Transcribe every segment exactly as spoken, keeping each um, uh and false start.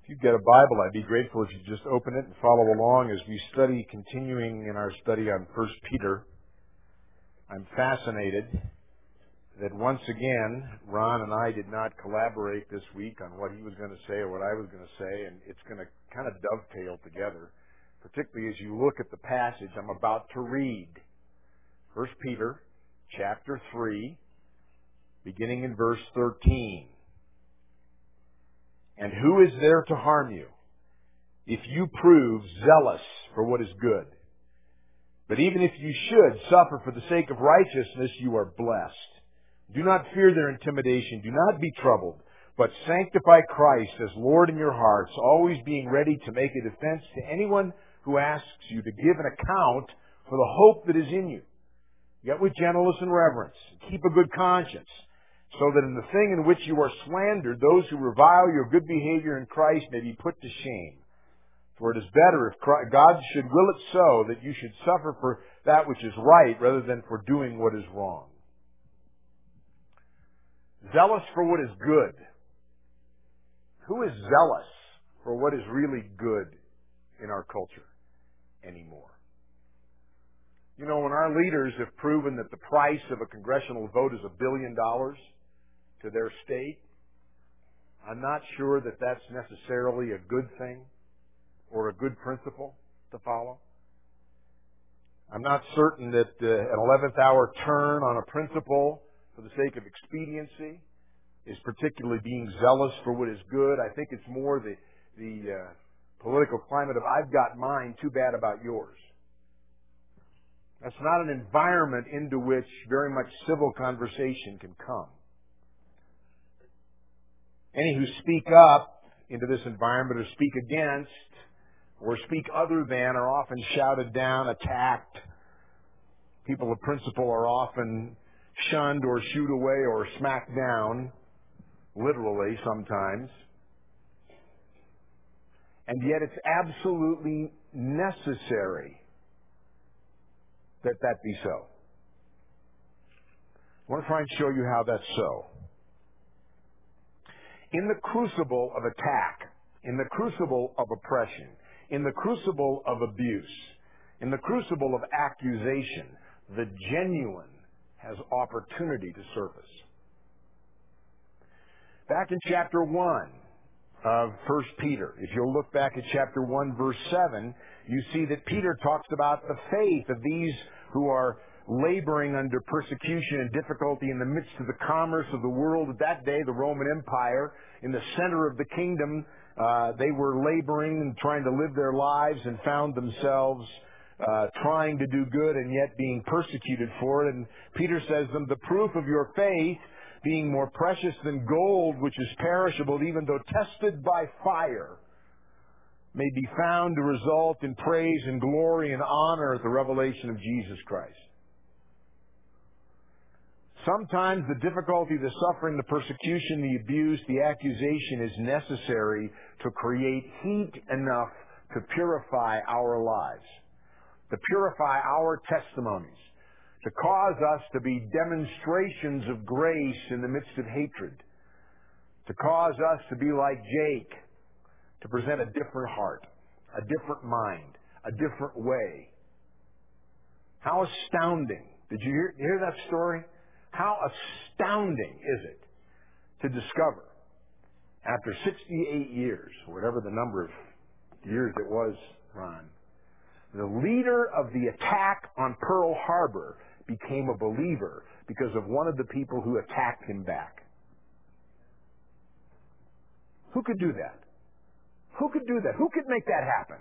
If you've got a Bible, I'd be grateful if you just open it and follow along as we study, continuing in our study on First Peter. I'm fascinated that once again, Ron and I did not collaborate this week on what he was going to say or what I was going to say, and it's going to kind of dovetail together, particularly as you look at the passage I'm about to read. First Peter chapter three, beginning in verse thirteen. And who is there to harm you if you prove zealous for what is good? But even if you should suffer for the sake of righteousness, you are blessed. Do not fear their intimidation. Do not be troubled, but sanctify Christ as Lord in your hearts, always being ready to make a defense to anyone who asks you to give an account for the hope that is in you. Yet with gentleness and reverence, keep a good conscience, so that in the thing in which you are slandered, those who revile your good behavior in Christ may be put to shame. For it is better if God should will it so that you should suffer for that which is right rather than for doing what is wrong. Zealous for what is good. Who is zealous for what is really good in our culture anymore? You know, when our leaders have proven that the price of a congressional vote is a billion dollars to their state, I'm not sure that that's necessarily a good thing or a good principle to follow. I'm not certain that uh, an eleventh hour turn on a principle for the sake of expediency is particularly being zealous for what is good. I think it's more the, the uh, political climate of I've got mine, too bad about yours. That's not an environment into which very much civil conversation can come. Any who speak up into this environment or speak against or speak other than are often shouted down, attacked. People of principle are often shunned or shooed away or smacked down, literally sometimes. And yet it's absolutely necessary that that be so. I want to try and show you how that's so. In the crucible of attack, in the crucible of oppression, in the crucible of abuse, in the crucible of accusation, the genuine has opportunity to surface. Back in chapter one of First Peter, if you'll look back at chapter one, verse seven, you see that Peter talks about the faith of these who are laboring under persecution and difficulty in the midst of the commerce of the world. At that day, the Roman Empire, in the center of the kingdom, uh, they were laboring and trying to live their lives and found themselves uh, trying to do good and yet being persecuted for it. And Peter says to them, the proof of your faith, being more precious than gold, which is perishable, even though tested by fire, may be found to result in praise and glory and honor at the revelation of Jesus Christ. Sometimes the difficulty, the suffering, the persecution, the abuse, the accusation is necessary to create heat enough to purify our lives, to purify our testimonies, to cause us to be demonstrations of grace in the midst of hatred, to cause us to be like Jake, to present a different heart, a different mind, a different way. How astounding. Did you hear, hear that story? How astounding is it to discover, after sixty-eight years, whatever the number of years it was, Ron, the leader of the attack on Pearl Harbor became a believer because of one of the people who attacked him back. Who could do that? Who could do that? Who could make that happen?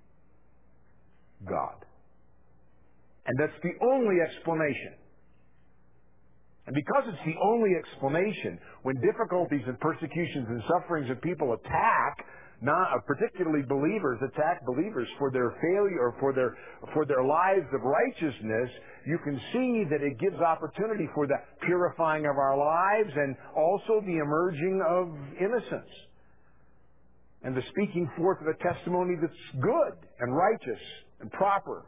God. And that's the only explanation. And because it's the only explanation, when difficulties and persecutions and sufferings of people attack, not particularly believers, attack believers for their failure or for their for their lives of righteousness, you can see that it gives opportunity for the purifying of our lives and also the emerging of innocence and the speaking forth of a testimony that's good and righteous and proper.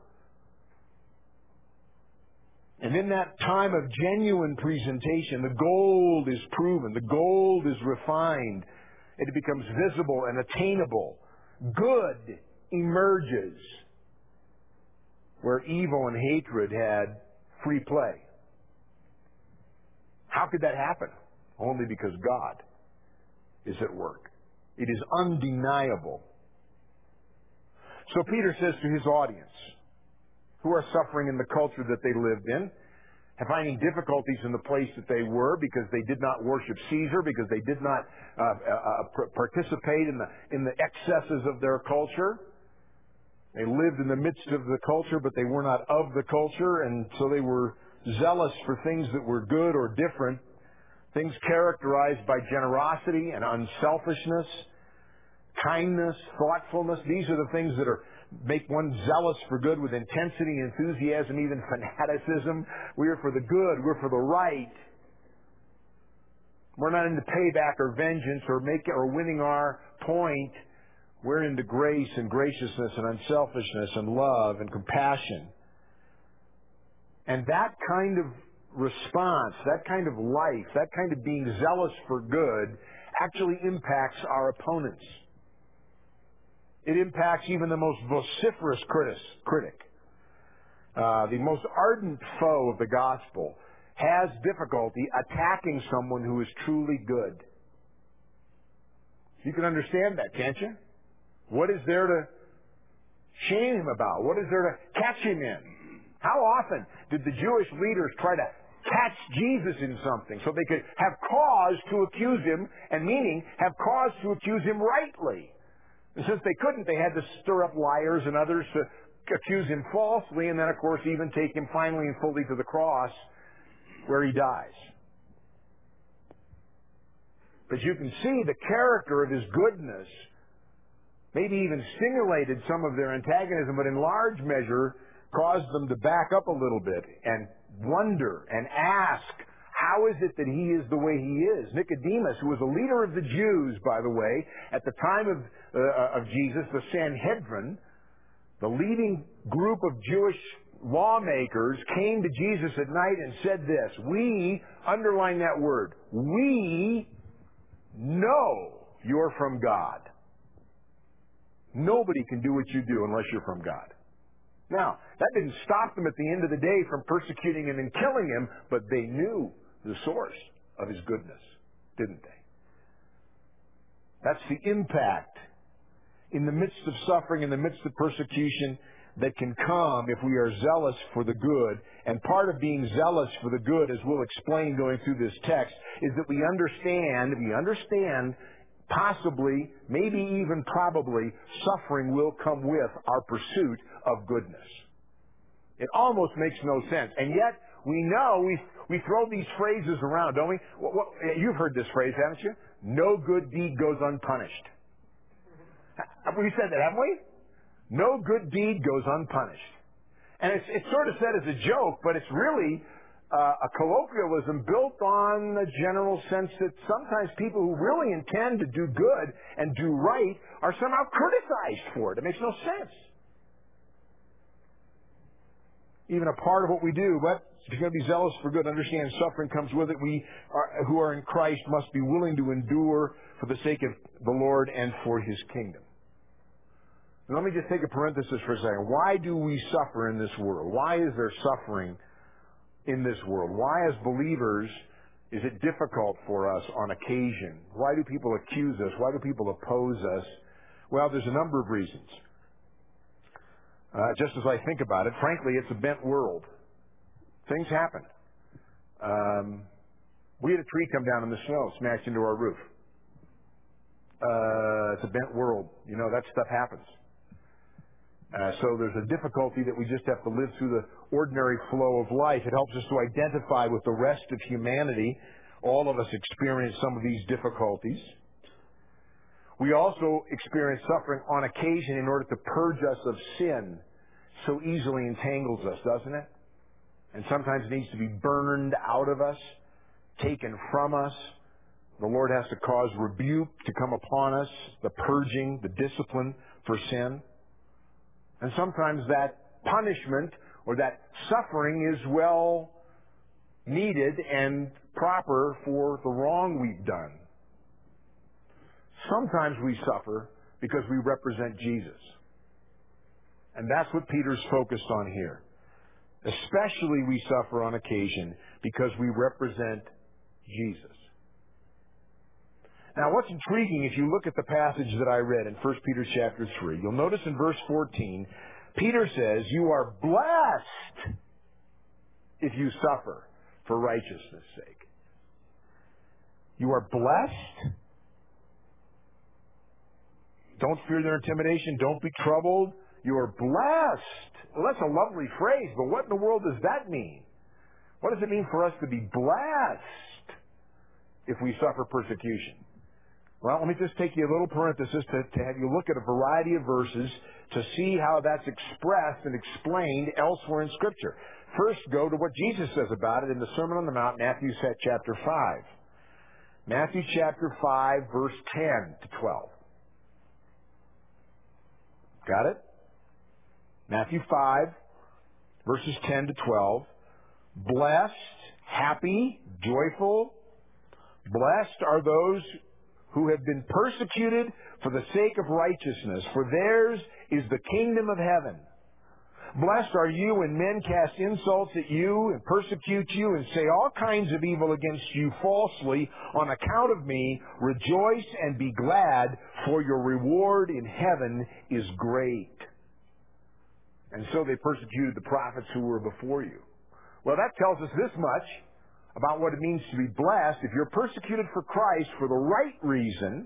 And in that time of genuine presentation, the gold is proven, the gold is refined, it becomes visible and attainable. Good emerges where evil and hatred had free play. How could that happen? Only because God is at work. It is undeniable. So Peter says to his audience, who are suffering in the culture that they lived in, and finding difficulties in the place that they were because they did not worship Caesar, because they did not uh, uh, participate in the in the excesses of their culture. They lived in the midst of the culture, but they were not of the culture, and so they were zealous for things that were good or different, things characterized by generosity and unselfishness, kindness, thoughtfulness. These are the things that are make one zealous for good with intensity, enthusiasm, even fanaticism. We are for the good. We're for the right. We're not into payback or vengeance or make or winning our point. We're into grace and graciousness and unselfishness and love and compassion. And that kind of response, that kind of life, that kind of being zealous for good actually impacts our opponents. It impacts even the most vociferous critic. Uh, the most ardent foe of the gospel has difficulty attacking someone who is truly good. You can understand that, can't you? What is there to shame him about? What is there to catch him in? How often did the Jewish leaders try to catch Jesus in something so they could have cause to accuse him, and meaning have cause to accuse him rightly? And since they couldn't, they had to stir up liars and others to accuse him falsely, and then, of course, even take him finally and fully to the cross where he dies. But you can see the character of his goodness maybe even stimulated some of their antagonism, but in large measure caused them to back up a little bit and wonder and ask, how is it that he is the way he is? Nicodemus, who was a leader of the Jews, by the way, at the time of, uh, of Jesus, the Sanhedrin, the leading group of Jewish lawmakers, came to Jesus at night and said this, we, underline that word, we know you're from God. Nobody can do what you do unless you're from God. Now, that didn't stop them at the end of the day from persecuting him and killing him, but they knew the source of his goodness, didn't they? That's the impact in the midst of suffering, in the midst of persecution, that can come if we are zealous for the good. And part of being zealous for the good, as we'll explain going through this text, is that we understand, we understand possibly, maybe even probably, suffering will come with our pursuit of goodness. It almost makes no sense. And yet, we know, we we throw these phrases around, don't we? What, what, you've heard this phrase, haven't you? No good deed goes unpunished. Have we said that, haven't we? No good deed goes unpunished. And it's, it's sort of said as a joke, but it's really uh, a colloquialism built on the general sense that sometimes people who really intend to do good and do right are somehow criticized for it. It makes no sense. Even a part of what we do, but if you're going to be zealous for good, understand suffering comes with it. We are, who are in Christ must be willing to endure for the sake of the Lord and for His kingdom. And let me just take a parenthesis for a second. Why do we suffer in this world? Why is there suffering in this world? Why, as believers, is it difficult for us on occasion? Why do people accuse us? Why do people oppose us? Well, there's a number of reasons. Uh, just as I think about it, frankly, it's a bent world. Things happen. Um, we had a tree come down in the snow, smashed into our roof. Uh, it's a bent world. You know, that stuff happens. Uh, so there's a difficulty that we just have to live through the ordinary flow of life. It helps us to identify with the rest of humanity. All of us experience some of these difficulties. We also experience suffering on occasion in order to purge us of sin. So easily entangles us, doesn't it? And sometimes it needs to be burned out of us, taken from us. The Lord has to cause rebuke to come upon us, the purging, the discipline for sin. And sometimes that punishment or that suffering is well needed and proper for the wrong we've done. Sometimes we suffer because we represent Jesus. And that's what Peter's focused on here. Especially we suffer on occasion because we represent Jesus. Now, what's intriguing, if you look at the passage that I read in First Peter chapter three, you'll notice in verse fourteen, Peter says, you are blessed if you suffer for righteousness' sake. You are blessed. Don't fear their intimidation. Don't be troubled. You are blessed. Well, that's a lovely phrase, but what in the world does that mean? What does it mean for us to be blessed if we suffer persecution? Well, let me just take you a little parenthesis to, to have you look at a variety of verses to see how that's expressed and explained elsewhere in Scripture. First, go to what Jesus says about it in the Sermon on the Mount, Matthew chapter five. Matthew chapter five, verse ten to twelve. Got it? Matthew five, verses ten to twelve. Blessed, happy, joyful, blessed are those who have been persecuted for the sake of righteousness, for theirs is the kingdom of heaven. Blessed are you when men cast insults at you and persecute you and say all kinds of evil against you falsely on account of me. Rejoice and be glad, for your reward in heaven is great. And so they persecuted the prophets who were before you. Well, that tells us this much about what it means to be blessed. If you're persecuted for Christ for the right reason,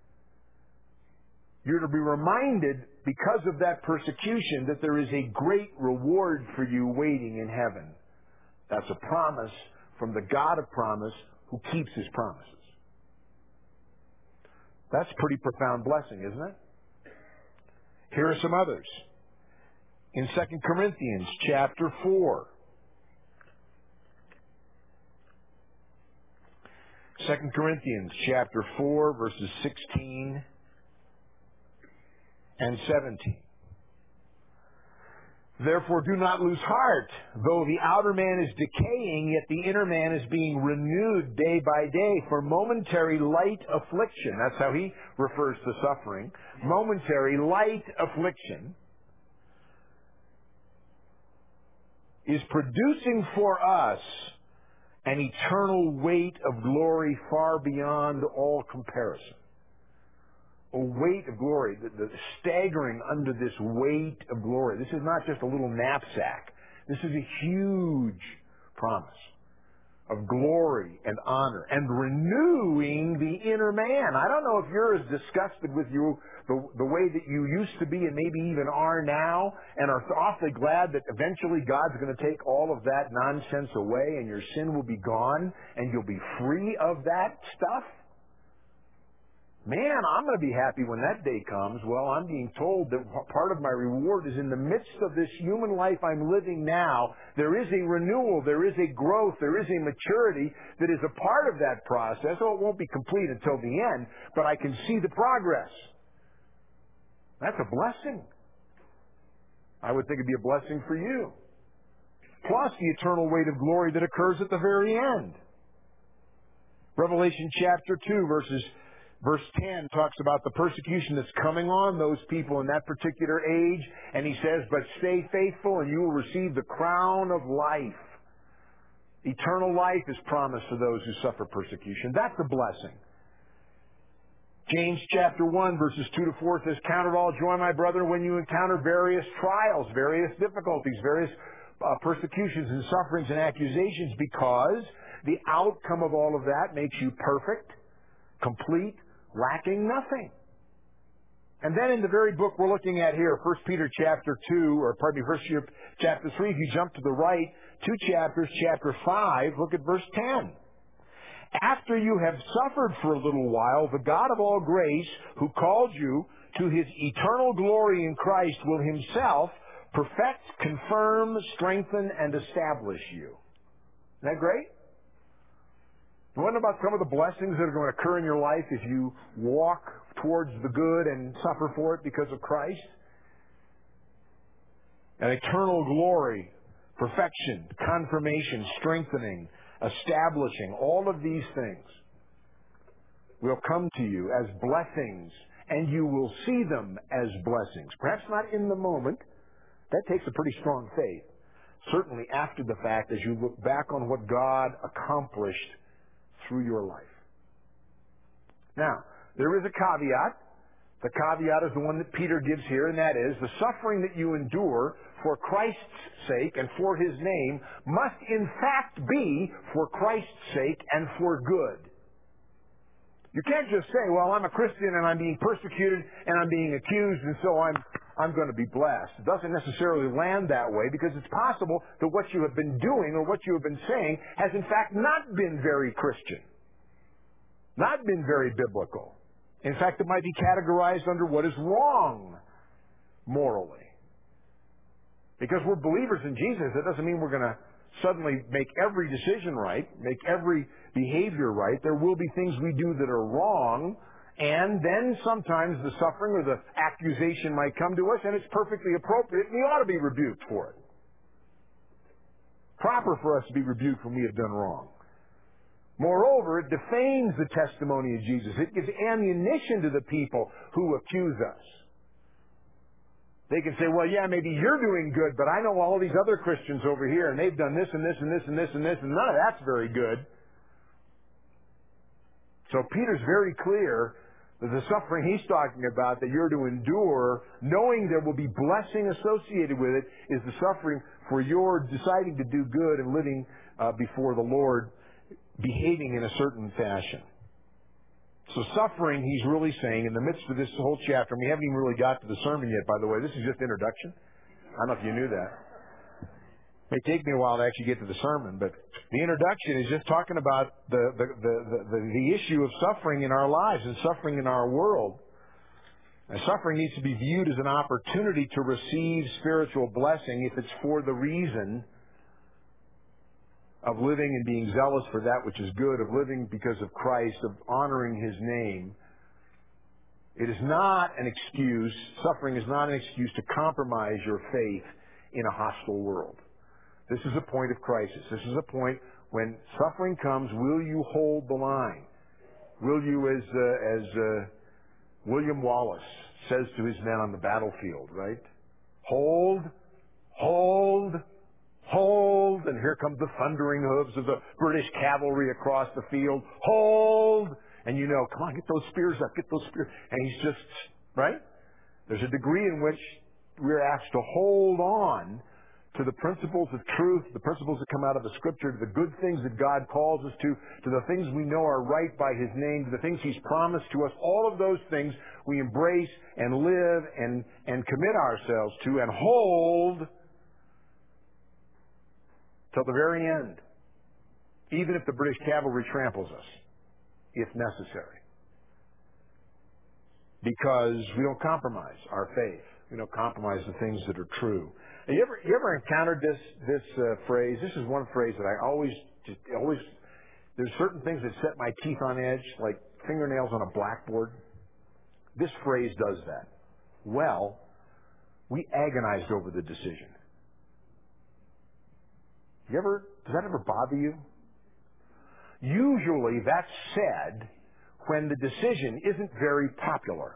you're to be reminded because of that persecution that there is a great reward for you waiting in heaven. That's a promise from the God of promise who keeps His promises. That's a pretty profound blessing, isn't it? Here are some others. In Second Corinthians chapter four. Second Corinthians chapter four, verses sixteen and seventeen. Therefore do not lose heart. Though the outer man is decaying, yet the inner man is being renewed day by day. For momentary light affliction, that's how he refers to suffering, momentary light affliction is producing for us an eternal weight of glory far beyond all comparison. A weight of glory, the, the staggering under this weight of glory. This is not just a little knapsack. This is a huge promise of glory and honor and renewing the inner man. I don't know if you're as disgusted with you the, the way that you used to be and maybe even are now and are awfully glad that eventually God's going to take all of that nonsense away and your sin will be gone and you'll be free of that stuff. Man, I'm going to be happy when that day comes. Well, I'm being told that part of my reward is in the midst of this human life I'm living now. There is a renewal, there is a growth, there is a maturity that is a part of that process. Oh, it won't be complete until the end, but I can see the progress. That's a blessing. I would think it'd be a blessing for you. Plus the eternal weight of glory that occurs at the very end. Revelation chapter two, verses Verse ten talks about the persecution that's coming on those people in that particular age. And he says, but stay faithful and you will receive the crown of life. Eternal life is promised to those who suffer persecution. That's a blessing. James chapter one, verses two to four says, count it all joy, my brother, when you encounter various trials, various difficulties, various uh, persecutions and sufferings and accusations, because the outcome of all of that makes you perfect, complete, lacking nothing. And then in the very book we're looking at here, First Peter chapter two, or pardon me, First Peter chapter three, if you jump to the right, two chapters, chapter five, look at verse ten. After you have suffered for a little while, the God of all grace, who called you to His eternal glory in Christ, will Himself perfect, confirm, strengthen, and establish you. Isn't that great? You wonder about some of the blessings that are going to occur in your life if you walk towards the good and suffer for it because of Christ? An eternal glory, perfection, confirmation, strengthening, establishing, all of these things. will come to you as blessings, and you will see them as blessings. Perhaps not in the moment. That takes a pretty strong faith. Certainly after the fact, as you look back on what God accomplished through your life. Now, there is a caveat. The caveat is the one that Peter gives here, and that is the suffering that you endure for Christ's sake and for His name must in fact be for Christ's sake and for good. You can't just say, well, I'm a Christian and I'm being persecuted and I'm being accused and so I'm I'm going to be blessed. It doesn't necessarily land that way because it's possible that what you have been doing or what you have been saying has in fact not been very Christian, not been very biblical. In fact, it might be categorized under what is wrong morally. Because we're believers in Jesus, that doesn't mean we're going to suddenly make every decision right, make every behavior right. There will be things we do that are wrong, and then sometimes the suffering or the accusation might come to us, and it's perfectly appropriate, and we ought to be rebuked for it. Proper for us to be rebuked when we have done wrong. Moreover, it defames the testimony of Jesus. It gives ammunition to the people who accuse us. They can say, well, yeah, maybe you're doing good, but I know all these other Christians over here, and they've done this and this and this and this and this, and none of that's very good. So Peter's very clear that the suffering he's talking about that you're to endure, knowing there will be blessing associated with it, is the suffering for your deciding to do good and living uh, before the Lord, behaving in a certain fashion. So suffering, he's really saying, in the midst of this whole chapter, and we haven't even really got to the sermon yet, by the way. This is just introduction. I don't know if you knew that. It may take me a while to actually get to the sermon, but the introduction is just talking about the, the, the, the, the issue of suffering in our lives and suffering in our world. And suffering needs to be viewed as an opportunity to receive spiritual blessing if it's for the reason of living and being zealous for that which is good, of living because of Christ, of honoring His name. It is not an excuse, suffering is not an excuse to compromise your faith in a hostile world. This is a point of crisis. This is a point when suffering comes, will you hold the line? Will you, as, uh, as uh, William Wallace says to his men on the battlefield, right? Hold, hold, hold, and here comes the thundering hooves of the British cavalry across the field. Hold! And you know, come on, get those spears up, get those spears. And he's just, right? There's a degree in which we're asked to hold on to the principles of truth, the principles that come out of the Scripture, to the good things that God calls us to, to the things we know are right by His name, to the things He's promised to us. All of those things we embrace and live and, and commit ourselves to and hold till the very end, even if the British cavalry tramples us, if necessary. Because we don't compromise our faith. We don't compromise the things that are true. Have you ever, you ever encountered this this uh, phrase? This is one phrase that I always, just, always, there's certain things that set my teeth on edge, like fingernails on a blackboard. This phrase does that. Well, we agonized over the decision. You ever, does that ever bother you? Usually that's said when the decision isn't very popular.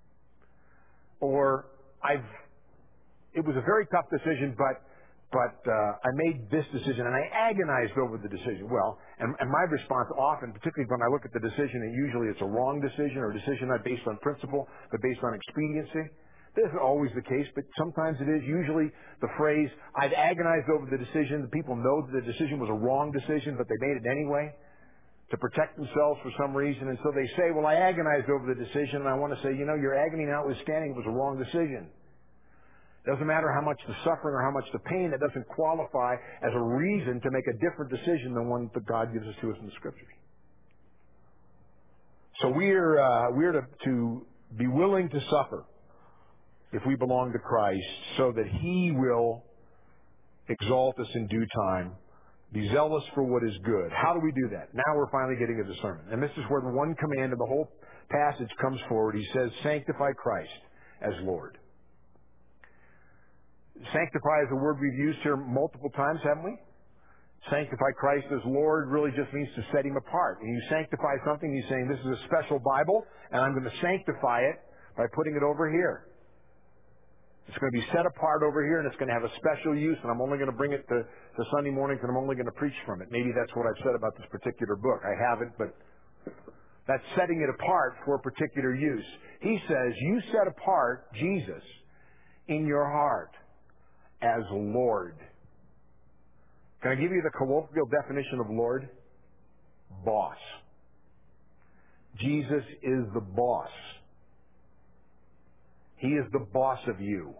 Or I've, it was a very tough decision, but, but uh, I made this decision and I agonized over the decision. Well, and, and my response often, particularly when I look at the decision, and usually it's a wrong decision or a decision not based on principle, but based on expediency. This isn't always the case, but sometimes it is. Usually the phrase, I've agonized over the decision, the people know that the decision was a wrong decision, but they made it anyway to protect themselves for some reason. And so they say, well, I agonized over the decision, and I want to say, you know, your agony notwithstanding, it was a wrong decision. It doesn't matter how much the suffering or how much the pain, it doesn't qualify as a reason to make a different decision than one that God gives us to us in the Scriptures. So we're, uh, we're to, to be willing to suffer if we belong to Christ, so that He will exalt us in due time. Be zealous for what is good. How do we do that? Now we're finally getting to the sermon. And this is where the one command of the whole passage comes forward. He says, sanctify Christ as Lord. Sanctify is a word we've used here multiple times, haven't we? Sanctify Christ as Lord really just means to set Him apart. When you sanctify something, you're saying, this is a special Bible, and I'm going to sanctify it by putting it over here. It's going to be set apart over here, and it's going to have a special use, and I'm only going to bring it to, to Sunday mornings, and I'm only going to preach from it. Maybe that's what I've said about this particular book. I haven't, but that's setting it apart for a particular use. He says, you set apart Jesus in your heart as Lord. Can I give you the colloquial definition of Lord? Boss. Jesus is the boss. He is the boss of you.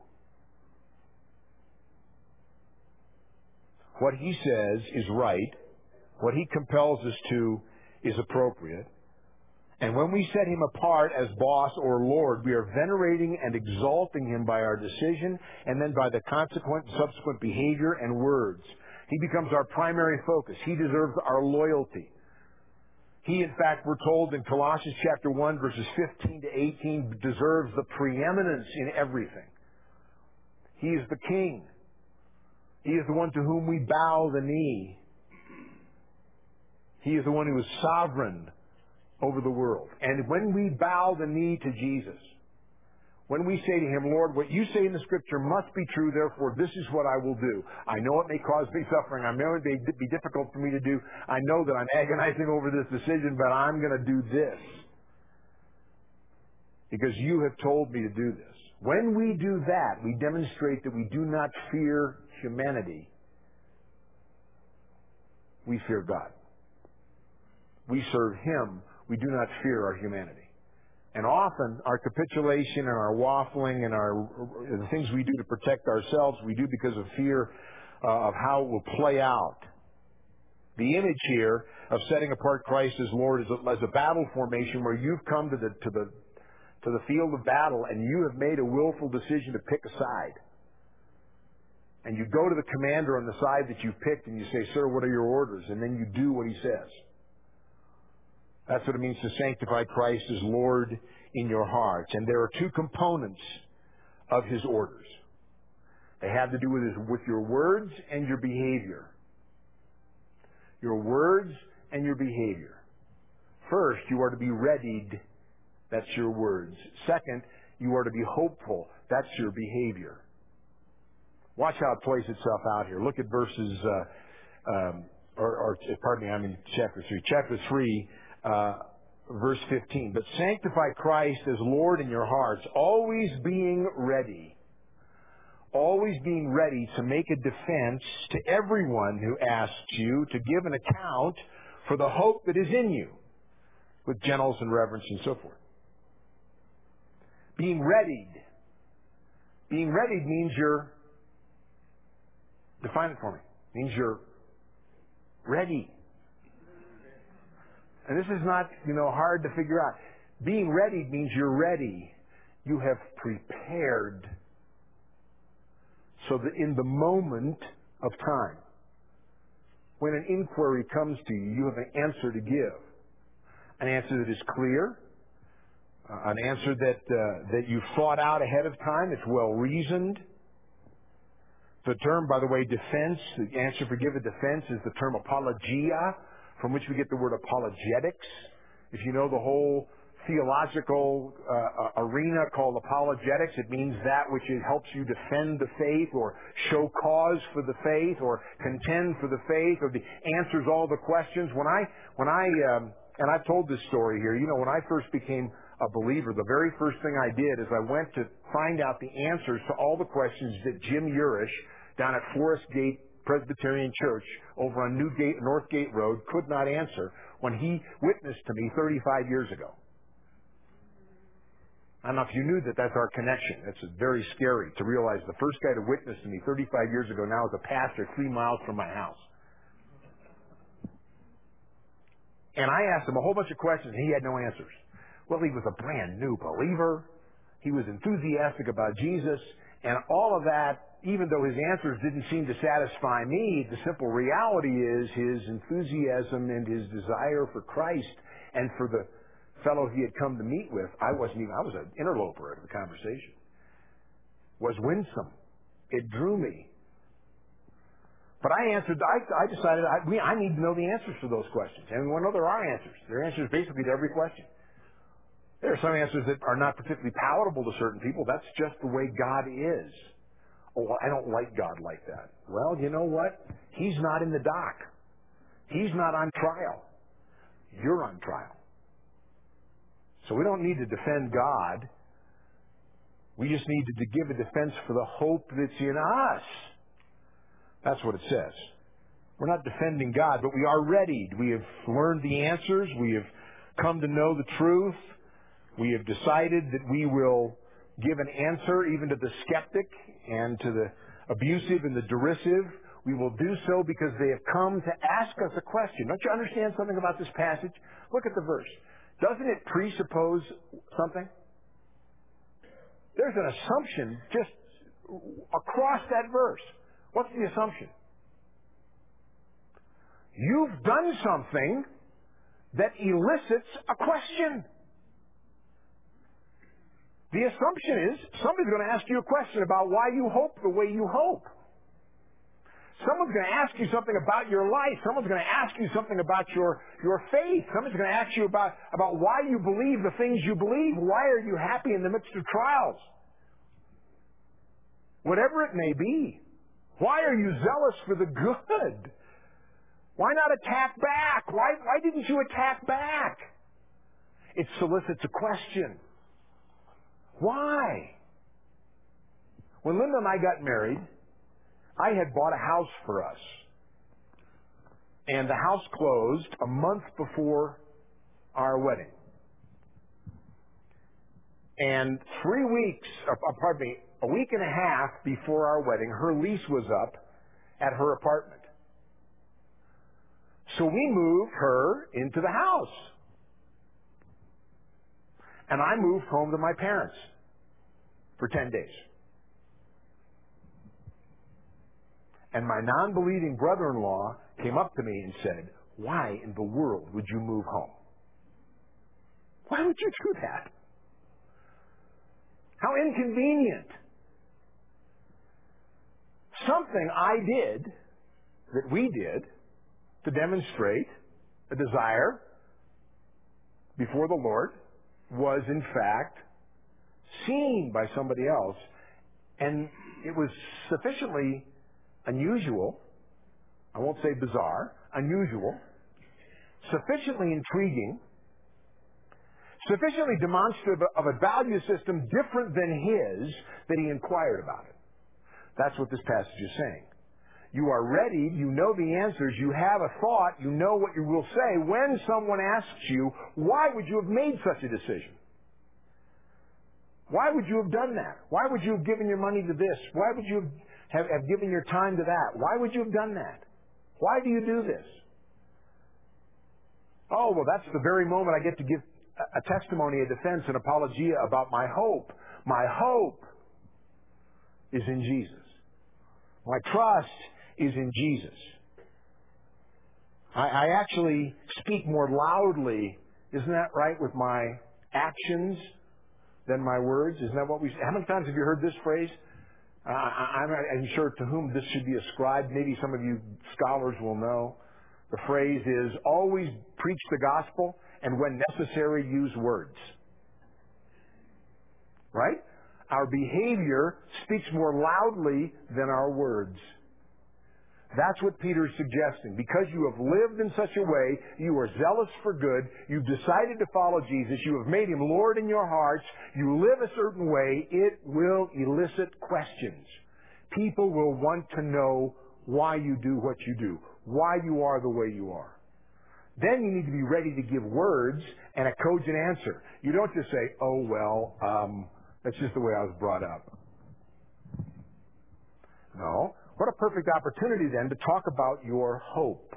What He says is right. What He compels us to is appropriate. And when we set Him apart as boss or Lord, we are venerating and exalting Him by our decision and then by the consequent subsequent behavior and words. He becomes our primary focus. He deserves our loyalty. He, in fact, we're told in Colossians chapter one, verses fifteen to eighteen, deserves the preeminence in everything. He is the King. He is the one to whom we bow the knee. He is the one who is sovereign over the world. And when we bow the knee to Jesus, when we say to Him, Lord, what You say in the Scripture must be true, therefore this is what I will do. I know it may cause me suffering. I know it may be difficult for me to do. I know that I'm agonizing over this decision, but I'm going to do this because You have told me to do this. When we do that, we demonstrate that we do not fear humanity. We fear God. We serve Him. We do not fear our humanity. And often our capitulation and our waffling and our the things we do to protect ourselves, we do because of fear uh, of how it will play out. The image here of setting apart Christ as Lord is a, as a battle formation where you've come to the to the to the field of battle and you have made a willful decision to pick a side. And you go to the commander on the side that you've picked and you say, "Sir, what are your orders?" And then you do what he says. That's what it means to sanctify Christ as Lord in your hearts. And there are two components of His orders. They have to do with, his, with your words and your behavior. Your words and your behavior. First, you are to be readied. That's your words. Second, you are to be hopeful. That's your behavior. Watch how it plays itself out here. Look at verses, uh, um, or, or pardon me, I'm in chapter three. Chapter three. Uh, verse fifteen, but sanctify Christ as Lord in your hearts, always being ready, always being ready to make a defense to everyone who asks you to give an account for the hope that is in you, with gentleness and reverence and so forth. Being readied. Being readied means you're, define it for me, means you're ready. And this is not, you know, hard to figure out. Being ready means you're ready. You have prepared so that in the moment of time, when an inquiry comes to you, you have an answer to give. An answer that is clear. Uh, an answer that, uh, that you've thought out ahead of time. It's well reasoned. The term, by the way, defense, the answer for give a defense is the term apologia, from which we get the word apologetics. If you know the whole theological uh, arena called apologetics, it means that which it helps you defend the faith or show cause for the faith or contend for the faith or the answers all the questions. When I, when I, um, and I've told this story here, you know, when I first became a believer, the very first thing I did is I went to find out the answers to all the questions that Jim Urish down at Forest Gate Presbyterian Church over on Newgate, Northgate Road could not answer when he witnessed to me thirty-five years ago. I don't know if you knew that that's our connection. It's very scary to realize the first guy to witness to me thirty-five years ago now is a pastor three miles from my house. And I asked him a whole bunch of questions and he had no answers. Well, he was a brand new believer. He was enthusiastic about Jesus. And all of that, even though his answers didn't seem to satisfy me, the simple reality is his enthusiasm and his desire for Christ and for the fellow he had come to meet with, I wasn't even, I was an interloper of the conversation, was winsome. It drew me. But I answered, I, I decided I, we, I need to know the answers to those questions. And we know there are answers. There are answers basically to every question. There are some answers that are not particularly palatable to certain people. That's just the way God is. Oh, well, I don't like God like that. Well, you know what? He's not in the dock. He's not on trial. You're on trial. So we don't need to defend God. We just need to give a defense for the hope that's in us. That's what it says. We're not defending God, but we are readied. We have learned the answers. We have come to know the truth. We have decided that we will give an answer even to the skeptic and to the abusive and the derisive. We will do so because they have come to ask us a question. Don't you understand something about this passage? Look at the verse. Doesn't it presuppose something? There's an assumption just across that verse. What's the assumption? You've done something that elicits a question. The assumption is somebody's going to ask you a question about why you hope the way you hope. Someone's going to ask you something about your life. Someone's going to ask you something about your, your faith. Someone's going to ask you about, about why you believe the things you believe. Why are you happy in the midst of trials? Whatever it may be. Why are you zealous for the good? Why not attack back? Why, why didn't you attack back? It solicits a question. Why? When Linda and I got married, I had bought a house for us. And the house closed a month before our wedding. And three weeks, uh, pardon me, a week and a half before our wedding, her lease was up at her apartment. So we moved her into the house. And I moved home to my parents for ten days. And my non-believing brother-in-law came up to me and said, why in the world would you move home? Why would you do that? How inconvenient. Something I did, that we did, to demonstrate a desire before the Lord was in fact seen by somebody else, and it was sufficiently unusual, I won't say bizarre, unusual, sufficiently intriguing, sufficiently demonstrative of a value system different than his that he inquired about it. That's what this passage is saying. You are ready, you know the answers, you have a thought, you know what you will say. When someone asks you, why would you have made such a decision? Why would you have done that? Why would you have given your money to this? Why would you have, have given your time to that? Why would you have done that? Why do you do this? Oh, well, that's the very moment I get to give a, a testimony, a defense, an apologia about my hope. My hope is in Jesus. My trust is in Jesus. I, I actually speak more loudly, isn't that right, with my actions than my words? Isn't that what we say? How many times have you heard this phrase? Uh, I, I'm not I'm sure to whom this should be ascribed. Maybe some of you scholars will know. The phrase is, always preach the gospel and when necessary use words. Right? Our behavior speaks more loudly than our words. That's what Peter is suggesting. Because you have lived in such a way, you are zealous for good, you've decided to follow Jesus, you have made Him Lord in your hearts, you live a certain way, it will elicit questions. People will want to know why you do what you do, why you are the way you are. Then you need to be ready to give words and a cogent answer. You don't just say, oh, well, um, that's just the way I was brought up. No. What a perfect opportunity then to talk about your hope.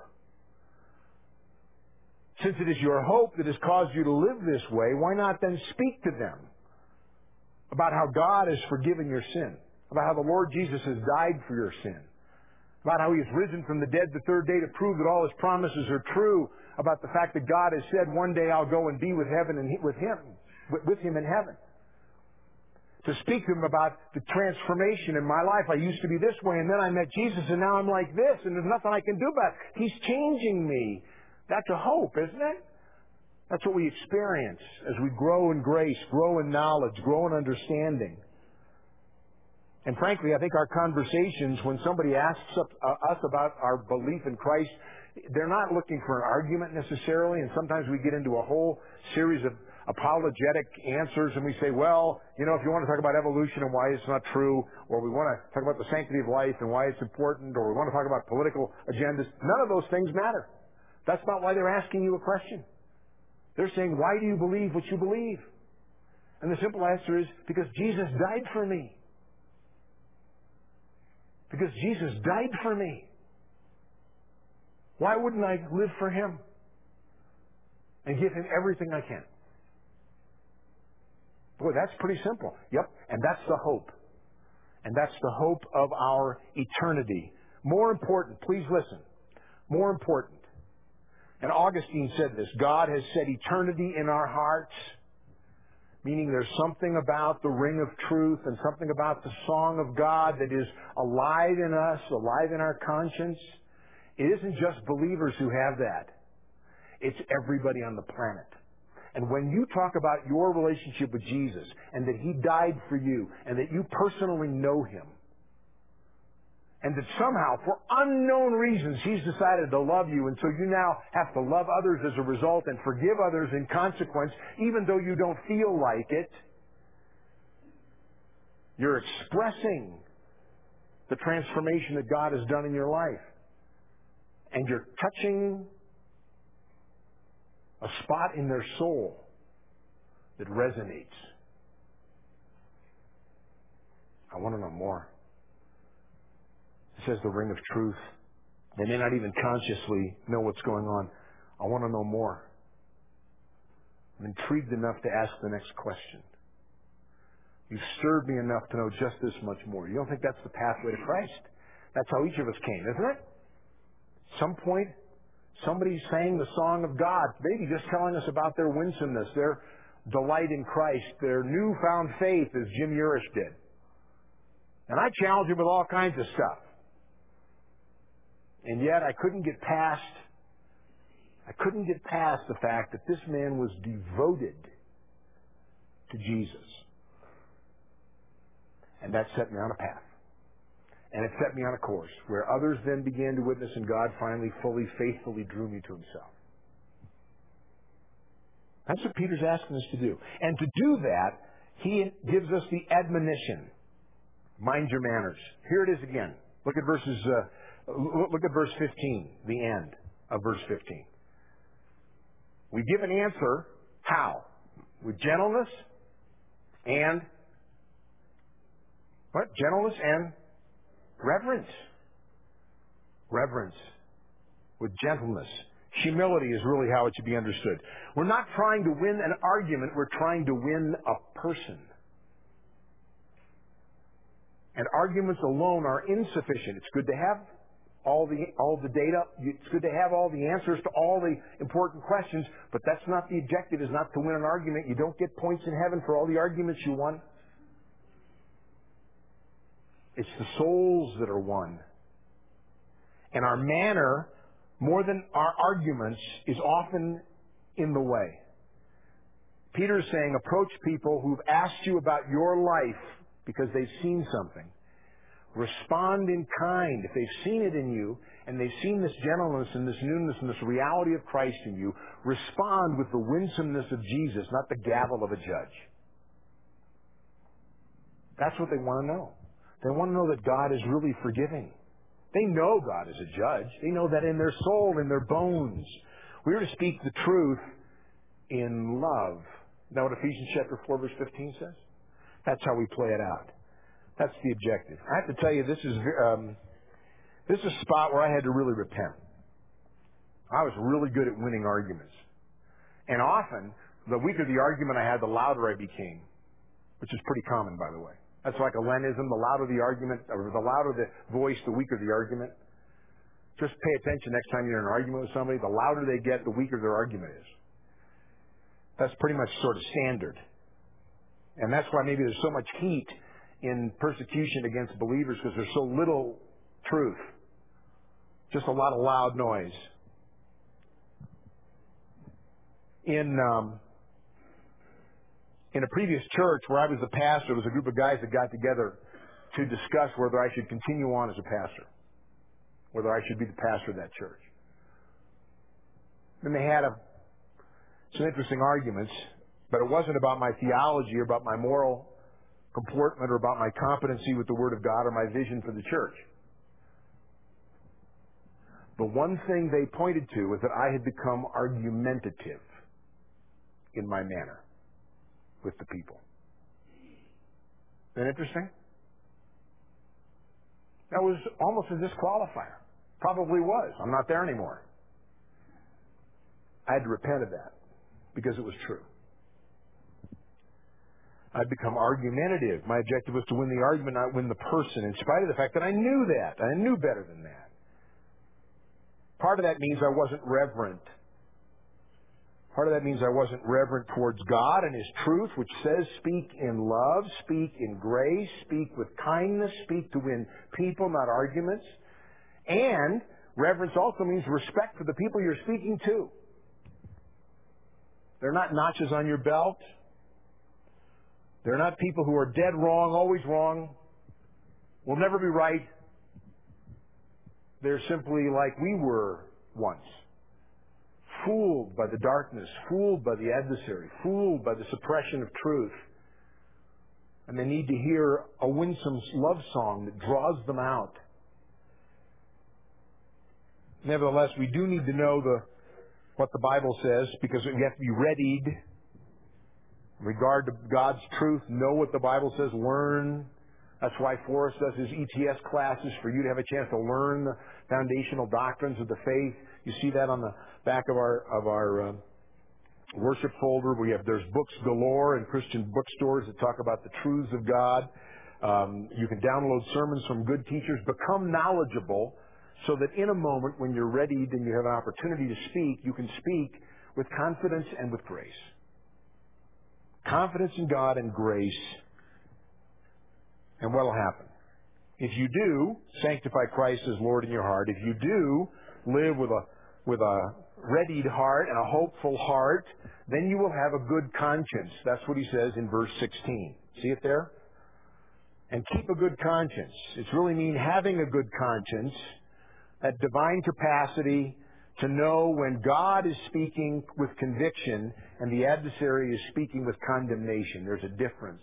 Since it is your hope that has caused you to live this way, why not then speak to them about how God has forgiven your sin, about how the Lord Jesus has died for your sin, about how He has risen from the dead the third day to prove that all His promises are true, about the fact that God has said, one day I'll go and be with heaven and with Him, with Him in heaven. to speak to them about the transformation in my life. I used to be this way, and then I met Jesus, and now I'm like this, and there's nothing I can do about it. He's changing me. That's a hope, isn't it? That's what we experience as we grow in grace, grow in knowledge, grow in understanding. And frankly, I think our conversations, when somebody asks us about our belief in Christ, they're not looking for an argument necessarily, and sometimes we get into a whole series of apologetic answers, and we say, well, you know, if you want to talk about evolution and why it's not true, or we want to talk about the sanctity of life and why it's important, or we want to talk about political agendas, none of those things matter. That's not why they're asking you a question. They're saying, why do you believe what you believe? And the simple answer is, because Jesus died for me. Because Jesus died for me. Why wouldn't I live for Him and give Him everything I can? Boy, that's pretty simple. Yep, and that's the hope. And that's the hope of our eternity. More important, please listen, more important. And Augustine said this, God has set eternity in our hearts, meaning there's something about the ring of truth and something about the song of God that is alive in us, alive in our conscience. It isn't just believers who have that. It's everybody on the planet. And when you talk about your relationship with Jesus and that He died for you and that you personally know Him and that somehow, for unknown reasons, He's decided to love you, and so you now have to love others as a result and forgive others in consequence, even though you don't feel like it, you're expressing the transformation that God has done in your life. And you're touching a spot in their soul that resonates. I want to know more. It says the ring of truth. They may not even consciously know what's going on. I want to know more. I'm intrigued enough to ask the next question. You've stirred me enough to know just this much more. You don't think that's the pathway to Christ? That's how each of us came, isn't it? Some point, somebody sang the song of God, maybe just telling us about their winsomeness, their delight in Christ, their newfound faith, as Jim Urish did. And I challenged him with all kinds of stuff. And yet I couldn't get past, I couldn't get past the fact that this man was devoted to Jesus. And that set me on a path. And it set me on a course where others then began to witness, and God finally, fully, faithfully drew me to Himself. That's what Peter's asking us to do. And to do that, he gives us the admonition. Mind your manners. Here it is again. Look at verses. Uh, look at verse fifteen. The end of verse fifteen. We give an answer. How? With gentleness and what? Gentleness and reverence. Reverence. With gentleness. Humility is really how it should be understood. We're not trying to win an argument. We're trying to win a person. And arguments alone are insufficient. It's good to have all the all the data. It's good to have all the answers to all the important questions, but that's not the objective, is not to win an argument. You don't get points in heaven for all the arguments you won. It's the souls that are won. And our manner, more than our arguments, is often in the way. Peter's saying, approach people who've asked you about your life because they've seen something. Respond in kind. If they've seen it in you, and they've seen this gentleness and this newness and this reality of Christ in you, respond with the winsomeness of Jesus, not the gavel of a judge. That's what they want to know. They want to know that God is really forgiving. They know God is a judge. They know that in their soul, in their bones. We are to speak the truth in love. Isn't that what Ephesians chapter four, verse fifteen says? That's how we play it out. That's the objective. I have to tell you, this is um, this is a spot where I had to really repent. I was really good at winning arguments. And often, the weaker the argument I had, the louder I became, which is pretty common, by the way. That's like a Lenism. The louder the argument, or the louder the voice, the weaker the argument. Just pay attention next time you're in an argument with somebody. The louder they get, the weaker their argument is. That's pretty much sort of standard. And that's why maybe there's so much heat in persecution against believers, because there's so little truth. Just a lot of loud noise. In um, in a previous church where I was the pastor, there was a group of guys that got together to discuss whether I should continue on as a pastor, whether I should be the pastor of that church. And they had a, some interesting arguments, but it wasn't about my theology or about my moral comportment or about my competency with the Word of God or my vision for the church. The one thing they pointed to was that I had become argumentative in my manner with the people. Isn't that interesting? That was almost a disqualifier. Probably was. I'm not there anymore. I had to repent of that because it was true. I'd become argumentative. My objective was to win the argument, not win the person, in spite of the fact that I knew that. I knew better than that. Part of that means I wasn't reverent. Part of that means I wasn't reverent towards God and His truth, which says speak in love, speak in grace, speak with kindness, speak to win people, not arguments. And reverence also means respect for the people you're speaking to. They're not notches on your belt. They're not people who are dead wrong, always wrong, will never be right. They're simply like we were once. Fooled by the darkness, fooled by the adversary, fooled by the suppression of truth. And they need to hear a winsome love song that draws them out. Nevertheless, we do need to know the what the Bible says, because we have to be readied in regard to God's truth. Know what the Bible says. Learn. That's why Forrest does his E T S classes, for you to have a chance to learn the foundational doctrines of the faith. You see that on the back of our of our uh, worship folder. We have there's books galore in Christian bookstores that talk about the truths of God. Um, you can download sermons from good teachers. Become knowledgeable, so that in a moment when you're readied and you have an opportunity to speak, you can speak with confidence and with grace. Confidence in God and grace. And what will happen? If you do sanctify Christ as Lord in your heart, if you do live with a with a readied heart and a hopeful heart, then you will have a good conscience. That's what he says in verse sixteen. See it there? And keep a good conscience. It's really mean having a good conscience, that divine capacity to know when God is speaking with conviction and the adversary is speaking with condemnation. There's a difference.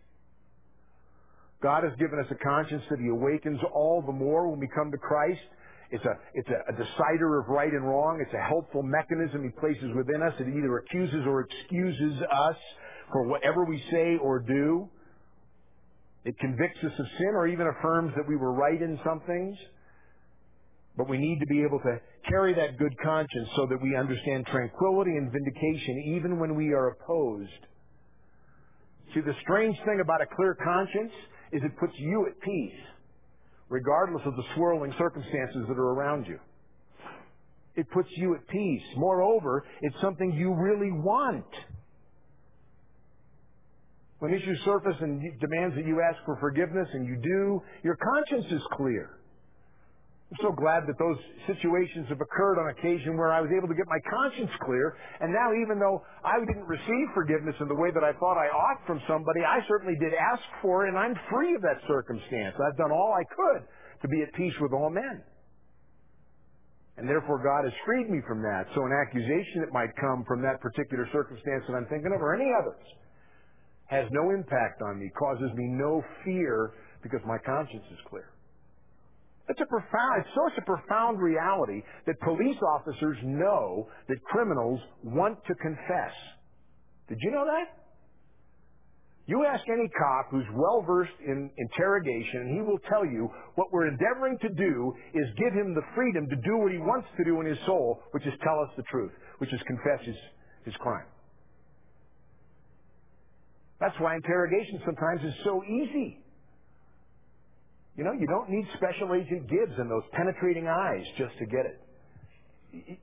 God has given us a conscience that He awakens all the more when we come to Christ. It's a, it's a, a decider of right and wrong. It's a helpful mechanism He places within us. It either accuses or excuses us for whatever we say or do. It convicts us of sin or even affirms that we were right in some things. But we need to be able to carry that good conscience so that we understand tranquility and vindication even when we are opposed. See, the strange thing about a clear conscience is it puts you at peace, regardless of the swirling circumstances that are around you. It puts you at peace. Moreover, it's something you really want. When issues surface and demands that you ask for forgiveness, and you do, your conscience is clear. I'm so glad that those situations have occurred on occasion where I was able to get my conscience clear. And now, even though I didn't receive forgiveness in the way that I thought I ought from somebody, I certainly did ask for it, and I'm free of that circumstance. I've done all I could to be at peace with all men. And therefore, God has freed me from that. So an accusation that might come from that particular circumstance that I'm thinking of, or any others, has no impact on me, causes me no fear, because my conscience is clear. It's a profound, it's such a profound reality that police officers know that criminals want to confess. Did you know that? You ask any cop who's well-versed in interrogation, and he will tell you what we're endeavoring to do is give him the freedom to do what he wants to do in his soul, which is tell us the truth, which is confess his, his crime. That's why interrogation sometimes is so easy. You know, you don't need Special Agent Gibbs and those penetrating eyes just to get it.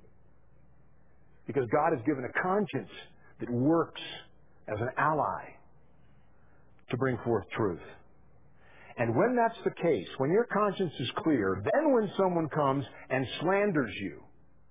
Because God has given a conscience that works as an ally. to bring forth truth. And when that's the case, when your conscience is clear, then when someone comes and slanders you,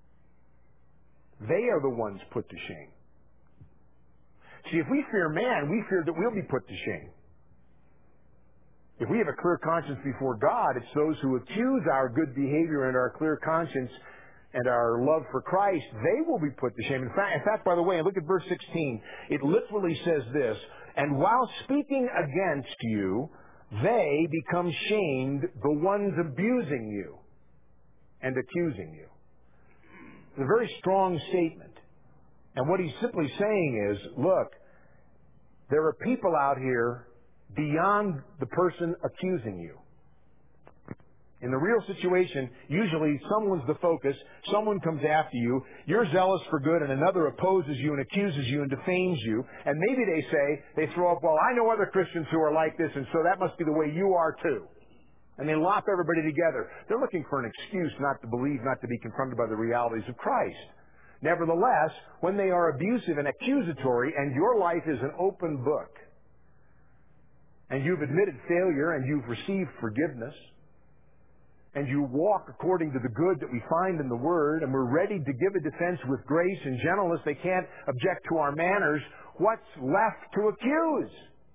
they are the ones put to shame. See, if we fear man, we fear that we'll be put to shame. If we have a clear conscience before God, it's those who accuse our good behavior and our clear conscience and our love for Christ, they will be put to shame. In fact, in fact, by the way, look at verse sixteen. It literally says this, and while speaking against you, they become shamed, the ones abusing you and accusing you. It's a very strong statement. And what he's simply saying is, look, there are people out here beyond the person accusing you. In the real situation, usually someone's the focus, someone comes after you, you're zealous for good, and another opposes you and accuses you and defames you, and maybe they say, they throw up, well, I know other Christians who are like this, and so that must be the way you are too. And they lop everybody together. They're looking for an excuse not to believe, not to be confronted by the realities of Christ. Nevertheless, when they are abusive and accusatory, and your life is an open book, and you've admitted failure and you've received forgiveness, and you walk according to the good that we find in the Word, and we're ready to give a defense with grace and gentleness, they can't object to our manners, what's left to accuse?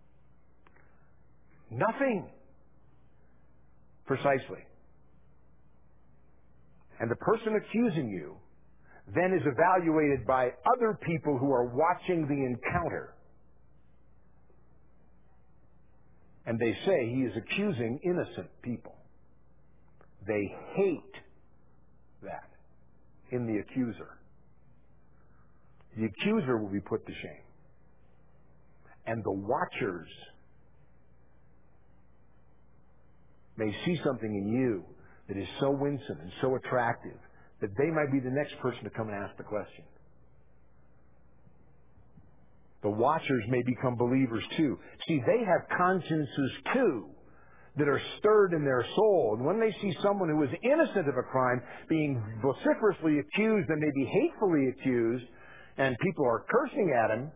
Nothing. Precisely. And the person accusing you then is evaluated by other people who are watching the encounter. And they say he is accusing innocent people. They hate that in the accuser. The accuser will be put to shame. And the watchers may see something in you that is so winsome and so attractive that they might be the next person to come and ask the question. The watchers may become believers too. See, they have consciences too that are stirred in their soul. And when they see someone who is innocent of a crime being vociferously accused and maybe hatefully accused, and people are cursing at him,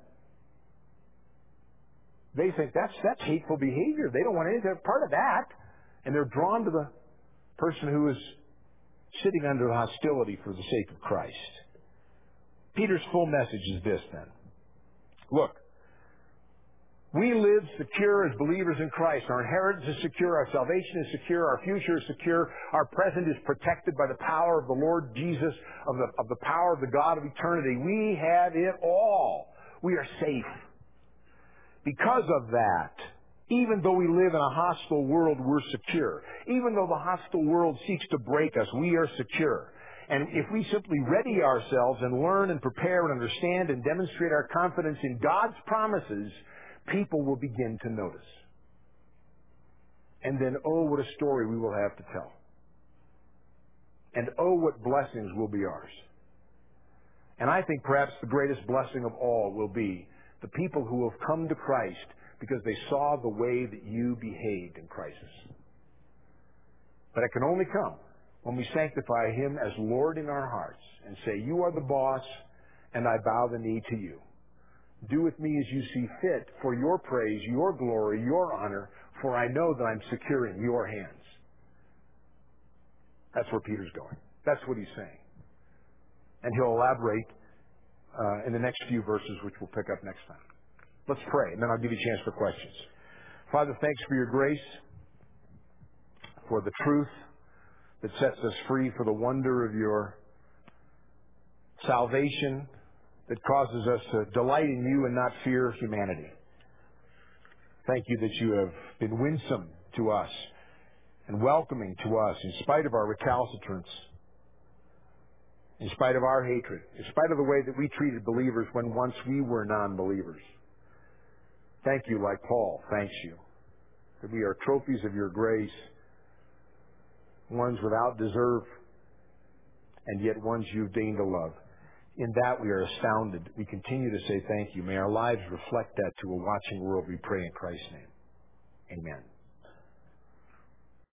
they think that's, that's hateful behavior. They don't want anything part of that. And they're drawn to the person who is sitting under hostility for the sake of Christ. Peter's full message is this then. Look, we live secure as believers in Christ. Our inheritance is secure. Our salvation is secure. Our future is secure. Our present is protected by the power of the Lord Jesus, of the, of the power of the God of eternity. We have it all. We are safe. Because of that, even though we live in a hostile world, we're secure. Even though the hostile world seeks to break us, we are secure. And if we simply ready ourselves and learn and prepare and understand and demonstrate our confidence in God's promises, people will begin to notice. And then, oh, what a story we will have to tell. And oh, what blessings will be ours. And I think perhaps the greatest blessing of all will be the people who have come to Christ because they saw the way that you behaved in crisis. But it can only come when we sanctify Him as Lord in our hearts and say, you are the boss, and I bow the knee to you. Do with me as you see fit for your praise, your glory, your honor, for I know that I'm secure in your hands. That's where Peter's going. That's what he's saying. And he'll elaborate uh, in the next few verses, which we'll pick up next time. Let's pray, and then I'll give you a chance for questions. Father, thanks for your grace, for the truth that sets us free, for the wonder of your salvation that causes us to delight in you and not fear humanity. Thank you that you have been winsome to us and welcoming to us in spite of our recalcitrance, in spite of our hatred, in spite of the way that we treated believers when once we were non-believers. Thank you, like Paul thanks you, that we are trophies of your grace, ones without deserve, and yet ones you've deigned to love. In that we are astounded. We continue to say thank you. May our lives reflect that to a watching world, we pray in Christ's name. Amen.